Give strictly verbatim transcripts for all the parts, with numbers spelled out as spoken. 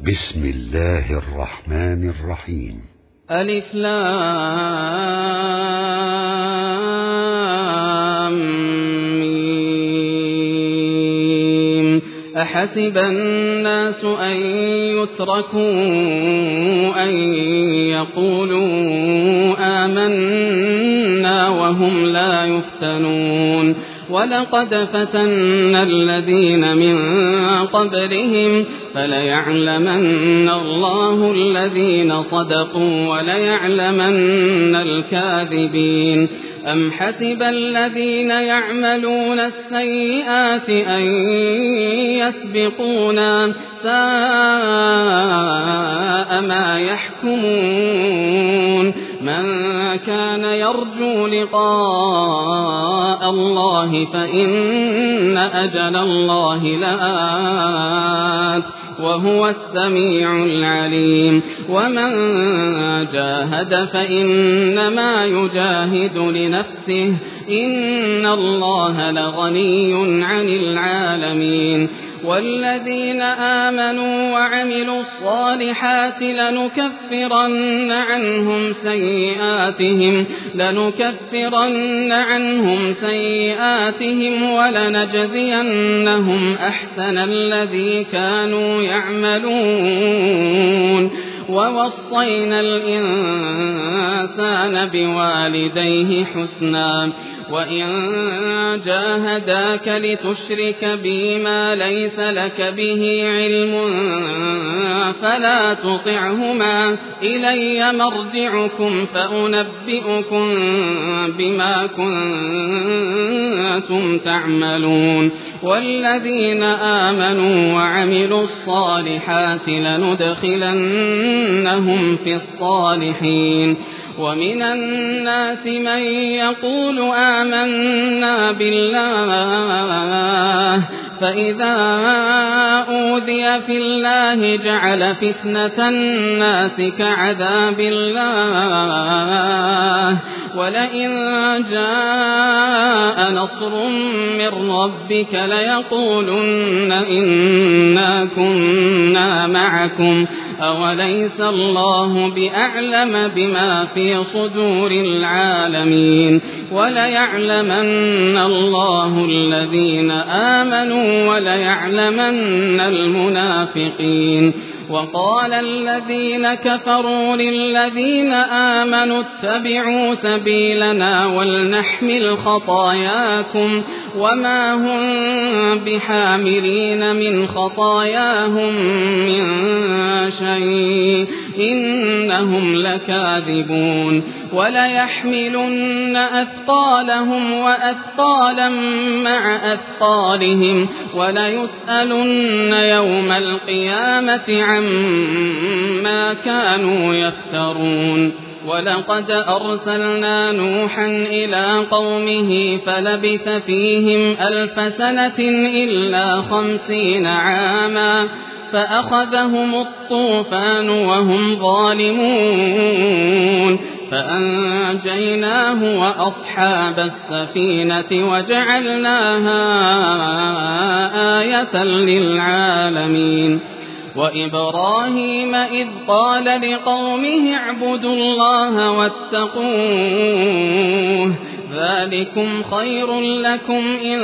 بسم الله الرحمن الرحيم. ألف لام ميم. أحسب الناس أن يتركوا أن يقولوا آمنا وهم لا يفتنون. ولقد فتنا الذين من قبلهم فليعلمن الله الذين صدقوا وليعلمن الكاذبين. أم حسب الذين يعملون السيئات أن يسبقونا ساء ما يحكمون. من كان يرجو لقاء الله فإن أجل الله لآت وهو السميع العليم. ومن جاهد فإنما يجاهد لنفسه إن الله لغني عن العالمين. والذين آمنوا وعملوا الصالحات لنكفرن عنهم سيئاتهم لنكفرن عنهم سيئاتهم ولنجزينهم أحسن الذي كانوا يعملون. ووصينا الإنسان بوالديه حسنا وإن جاهداك لتشرك بي ما ليس لك به علم فلا تطعهما إلي مرجعكم فأنبئكم بما كنتم تعملون. والذين آمنوا وعملوا الصالحات لندخلنهم في الصالحين. ومن الناس من يقول آمنا بالله فإذا أوذي في الله جعل فتنة الناس كعذاب الله ولئن جاء نصر من ربك ليقولن إنا كنا معكم أوليس الله بأعلم بما في صدور العالمين. وليعلمن الله الذين آمنوا وليعلمن المنافقين. وقال الذين كفروا للذين آمنوا اتبعوا سبيلنا ولنحمل خطاياكم وما هم بحاملين من خطاياهم من شيء إنهم لكاذبون. وليحملن أثقالهم وأثقالا مع أثقالهم وليسألن يوم القيامة عما كانوا يفترون. ولقد أرسلنا نوحا إلى قومه فلبث فيهم ألف سنة إلا خمسين عاما فأخذهم الطوفان وهم ظالمون فأنجيناه وأصحاب السفينة وجعلناها آية للعالمين. وإبراهيم إذ قال لقومه اعبدوا الله واتقوه ذلكم خير لكم إن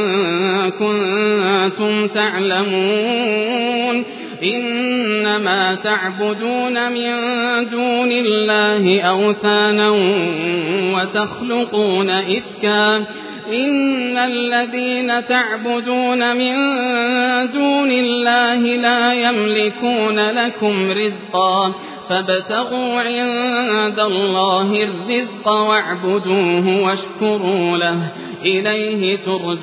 كنتم تعلمون. إنما تعبدون من دون الله أوثانا وتخلقون إفكا إن الذين تعبدون من دون الله لا يملكون لكم رزقا فابتغوا عند الله الرزق واعبدوه واشكروا له إليه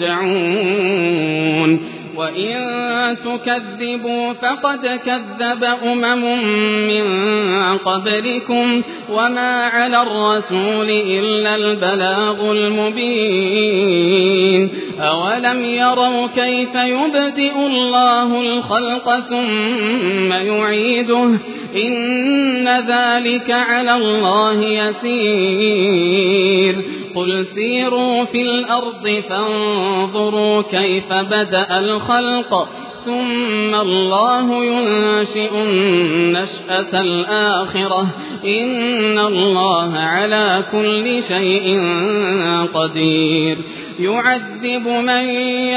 ترجعون. وإن تكذبوا فقد كذب أمم من قبلكم وما على الرسول إلا البلاغ المبين. أولم يروا كيف يبدئ الله الخلق ثم يعيده إن ذلك على الله يسير. قل سيروا في الأرض فانظروا كيف بدأ الخلق ثم الله ينشئ النشأة الآخرة إن الله على كل شيء قدير يعذب من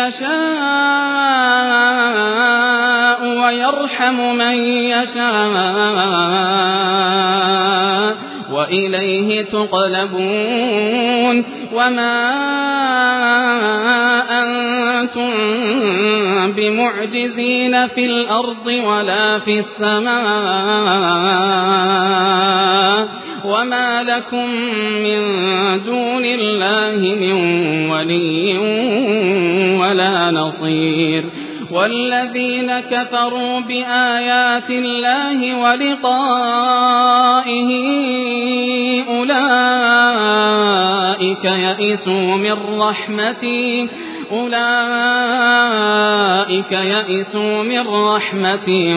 يشاء ويرحم من يشاء وإليه تقلبون وما أنتم بمعجزين في الأرض ولا في السماء وما لكم من دون الله من ولي ولا نصير والذين كفروا بآيات الله ولقائه أولئك يئسوا من رحمتي أولئك يئسوا من رحمتي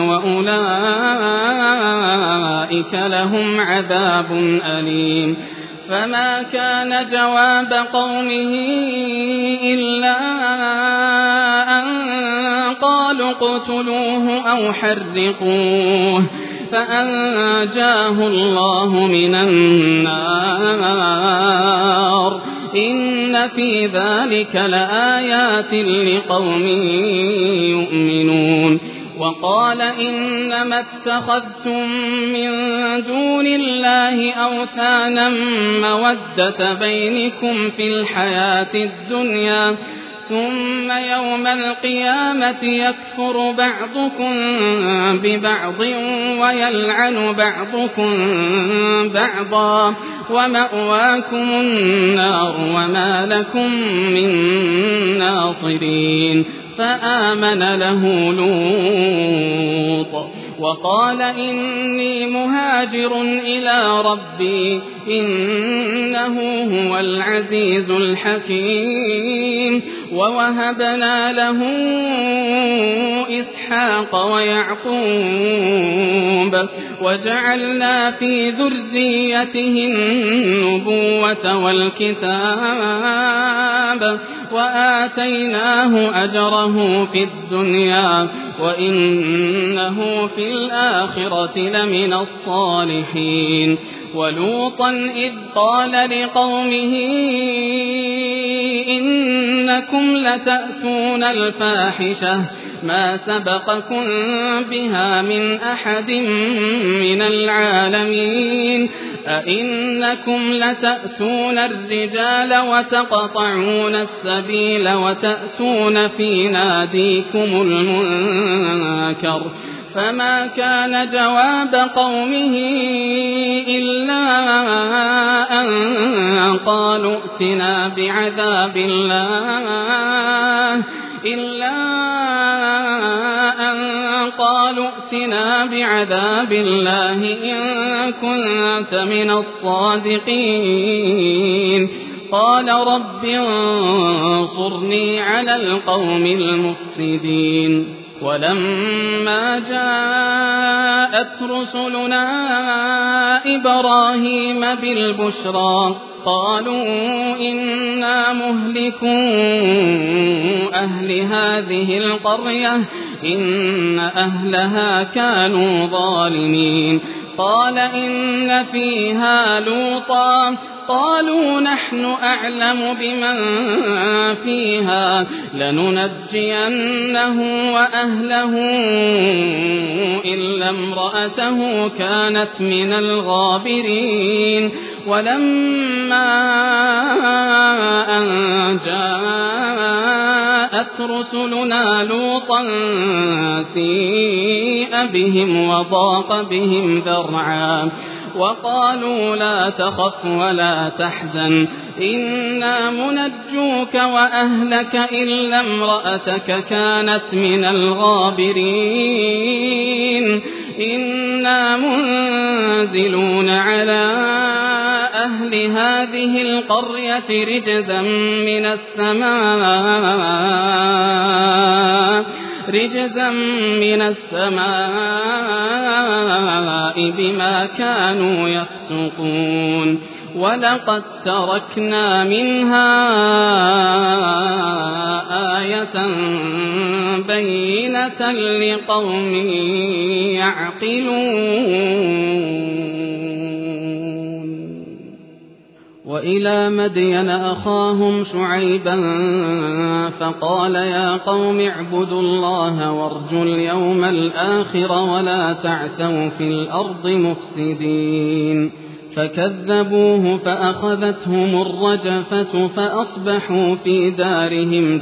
وأولئك لهم عذاب أليم فما كان جواب قومه إلا أن قالوا اقتلوه أو حرقوه فأنجاه الله من النار إن في ذلك لآيات لقوم يؤمنون وقال إنما اتخذتم من دون الله أوثانا مودة بينكم في الحياة الدنيا ثم يوم القيامة يكفر بعضكم ببعض ويلعن بعضكم بعضا ومأواكم النار وما لكم من ناصرين فآمن له لوط وقال إني مهاجر إلى ربي إنه هو العزيز الحكيم ووهبنا له إسحاق ويعقوب وجعلنا في ذريته النبوة والكتاب وآتيناه أجره في الدنيا وإنه في الآخرة لمن الصالحين ولوطا إذ قال لقومه إنكم لتأتون الفاحشة ما سبقكم بها من أحد من العالمين أئنكم لتأتون الرجال وتقطعون السبيل وتأتون في ناديكم المنكر فما كان جواب قومه إلا أن قالوا ائتنا بعذاب الله إلا أن قالوا ائتنا بعذاب الله إن كنت من الصادقين قال رب انصرني على القوم المفسدين ولما جاءت رسلنا إبراهيم بالبشرى قالوا إنا مهلكو أهل هذه القرية إن أهلها كانوا ظالمين قال إن فيها لوطا قالوا نحن أعلم بمن فيها لننجينه وأهله إلا امرأته كانت من الغابرين ولما أن جاءت رسلنا لوطا سيء بهم وضاق بهم ذرعا وقالوا لا تخف ولا تحزن إنا منجوك وأهلك إلا امرأتك كانت من الغابرين إنا منزلون على أهل هذه القرية رجزا من السماء رجزا من السماء بما كانوا يفسقون ولقد تركنا منها آية بينة لقوم يعقلون. وإلى مدين أخاهم شعيبا فقال يا قوم اعبدوا الله وارجوا اليوم الآخر ولا تعثوا في الأرض مفسدين. فكذبوه فأخذتهم الرجفة فأصبحوا في دارهم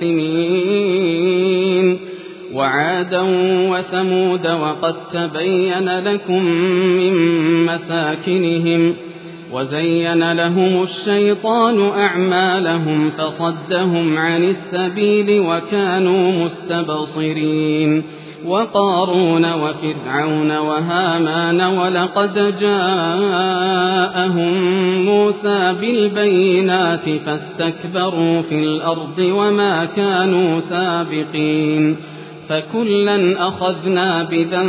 جاثمين. وعادا وثمود وقد تبين لكم من مساكنهم وزين لهم الشيطان أعمالهم فصدهم عن السبيل وكانوا مستبصرين. وقارون وفرعون وهامان ولقد جاءهم موسى بالبينات فاستكبروا في الأرض وما كانوا سابقين. فكلا أخذنا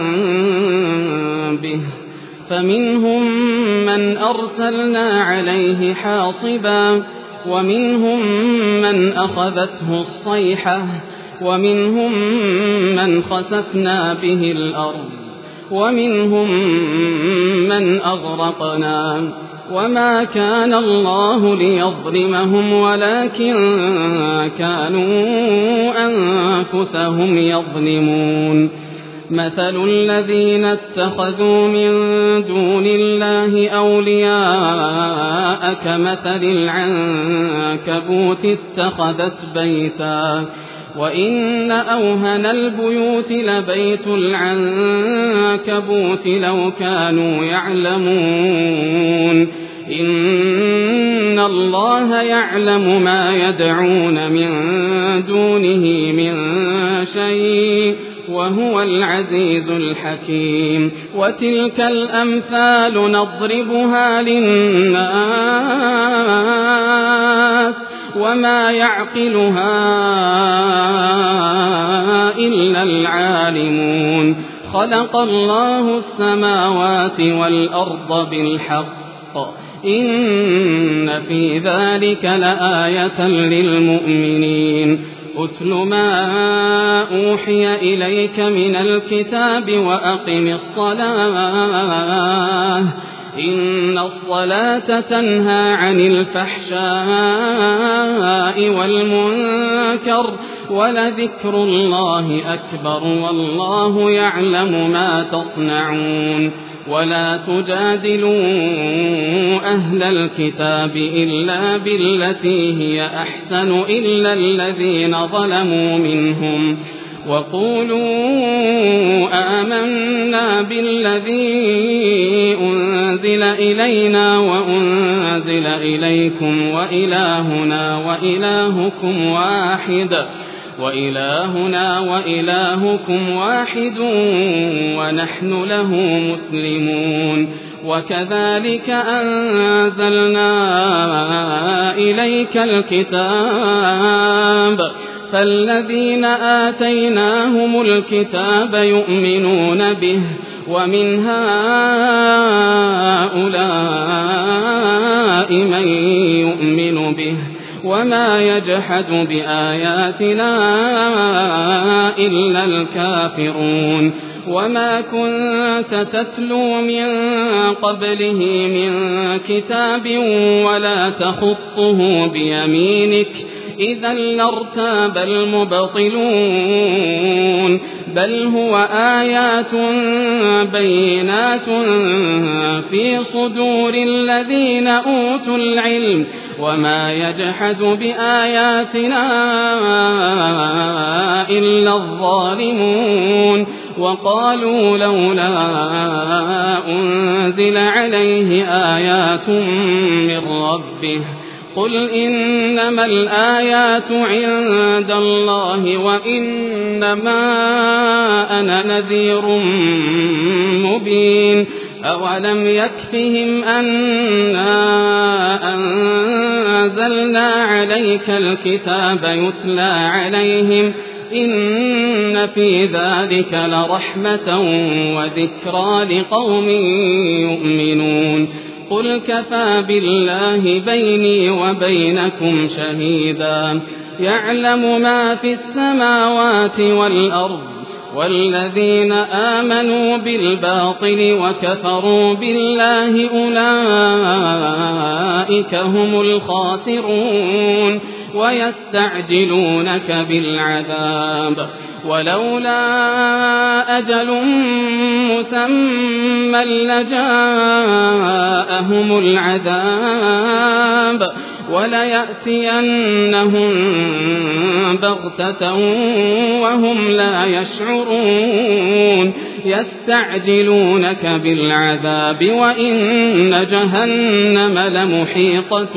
بذنبه فمنهم من أرسلنا عليه حاصبا ومنهم من أخذته الصيحة ومنهم من خسفنا به الأرض ومنهم من أغرقنا. وما كان الله ليظلمهم ولكن كانوا أنفسهم يظلمون. مثل الذين اتخذوا من دون الله أولياء كمثل العنكبوت اتخذت بيتا وإن أوهن البيوت لبيت العنكبوت لو كانوا يعلمون. إن الله يعلم ما يدعون من دونه من شيء وهو العزيز الحكيم. وتلك الأمثال نضربها للناس وما يعقلها إلا العالمون. خلق الله السماوات والأرض بالحق إن في ذلك لآية للمؤمنين. أتل ما أوحي إليك من الكتاب وأقم الصلاة إن الصلاة تنهى عن الفحشاء والمنكر ولذكر الله أكبر والله يعلم ما تصنعون. ولا تجادلوا أهل الكتاب إلا بالتي هي أحسن إلا الذين ظلموا منهم وقولوا آمنا بالذي أنزل إلينا وأنزل إليكم وإلهنا وإلهكم واحد وإلهنا وإلهكم واحد ونحن له مسلمون. وكذلك أنزلنا إليك الكتاب فالذين آتيناهم الكتاب يؤمنون به ومن هؤلاء من يؤمن به وما يجحد بآياتنا إلا الكافرون. وما كنت تتلو من قبله من كتاب ولا تخطه بيمينك إذا لارتاب المبطلون بل هو آيات بينات في صدور الذين أوتوا العلم وما يجحد بآياتنا إلا الظالمون. وقالوا لولا أنزل عليه آيات من ربه قل إنما الآيات عند الله وإنما أنا نذير مبين. أولم يكفهم أنا أنزلنا عليك الكتاب يتلى عليهم إن في ذلك لرحمة وذكرى لقوم يؤمنون. قل كفى بالله بيني وبينكم شهيدا يعلم ما في السماوات والأرض والذين آمنوا بالباطل وكفروا بالله أولئك هم الخاسرون ويستعجلونك بالعذاب ولولا أجل مسمى لجاءهم العذاب وليأتينهم بغتة وهم لا يشعرون يستعجلونك بالعذاب وإن جهنم لمحيطة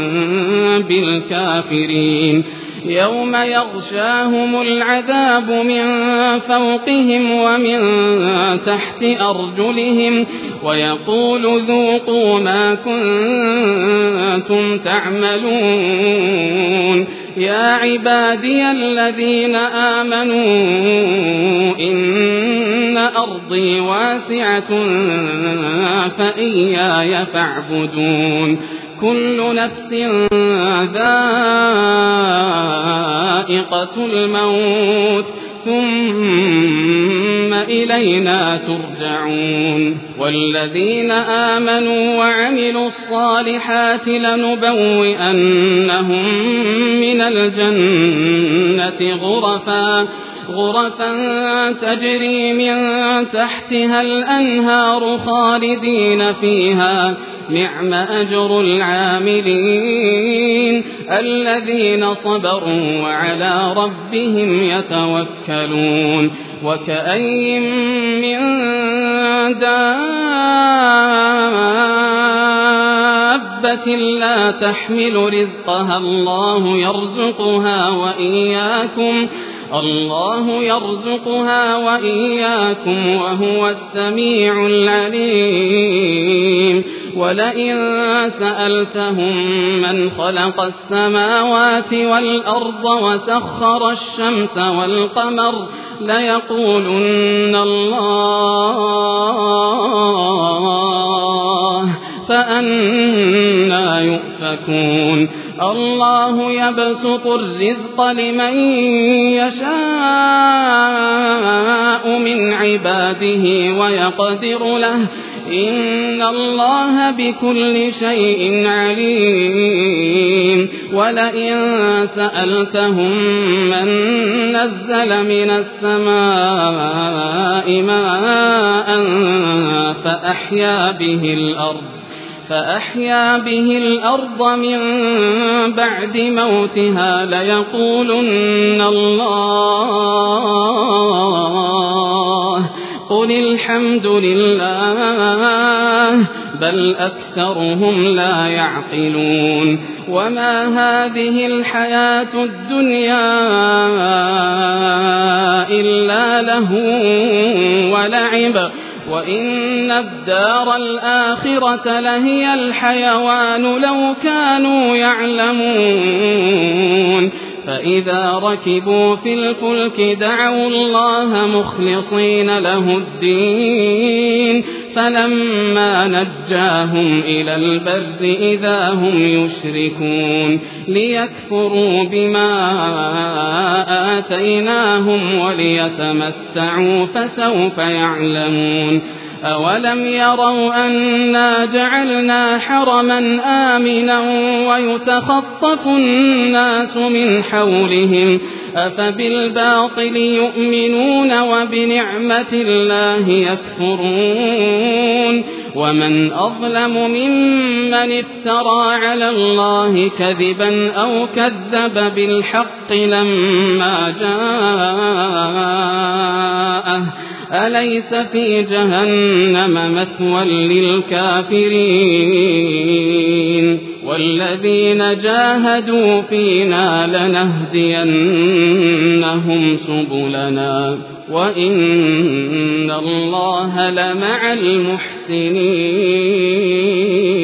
بالكافرين يوم يغشاهم العذاب من فوقهم ومن تحت أرجلهم ويقول ذوقوا ما كنتم تعملون يا عبادي الذين آمنوا إن أرضي واسعة فإياي فاعبدون كل نفس ذائقة الموت ثم إلينا ترجعون والذين آمنوا وعملوا الصالحات لنبوئنهم من الجنة غرفا غرفا تجري من تحتها الأنهار خالدين فيها نعم أجر العاملين الذين صبروا وعلى ربهم يتوكلون وكأي من دابة لا تحمل رزقها الله يرزقها وإياكم الله يرزقها وإياكم وهو السميع العليم ولئن سألتهم من خلق السماوات والأرض وسخر الشمس والقمر ليقولن الله فأنى يؤفكون الله يبسط الرزق لمن يشاء من عباده ويقدر له إن الله بكل شيء عليم ولئن سألتهم من نزل من السماء ماء فأحيا به الأرض فأحيا به الأرض من بعد موتها ليقولن الله قل الحمد لله بل أكثرهم لا يعقلون وما هذه الحياة الدنيا إلا لهو ولعب وإن الدار الآخرة لهي الحيوان لو كانوا يعلمون فإذا ركبوا في الفلك دعوا الله مخلصين له الدين فلما نجاهم إلى البر إذا هم يشركون ليكفروا بما آتيناهم وليتمتعوا فسوف يعلمون أولم يروا أنا جعلنا حرما آمنا ويتخطف الناس من حولهم أفبالباطل يؤمنون وبنعمة الله يكفرون ومن أظلم ممن افترى على الله كذبا أو كذب بالحق لما جاءه أليس في جهنم مثوى للكافرين والذين جاهدوا فينا لنهدينهم سبلنا وإن الله لمع المحسنين